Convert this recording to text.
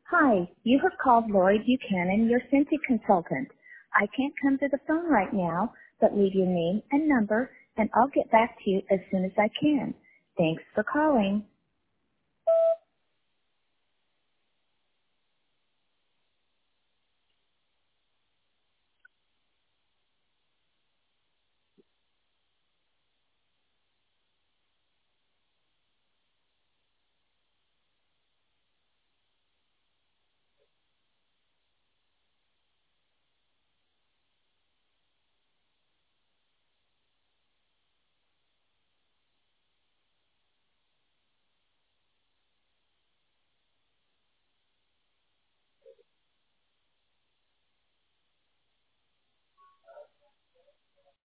Hi, you have called Lori Buchanan, your Cincy consultant. I can't come to the phone right now, but leave your name and number, and I'll get back to you as soon as I can. Thanks for calling.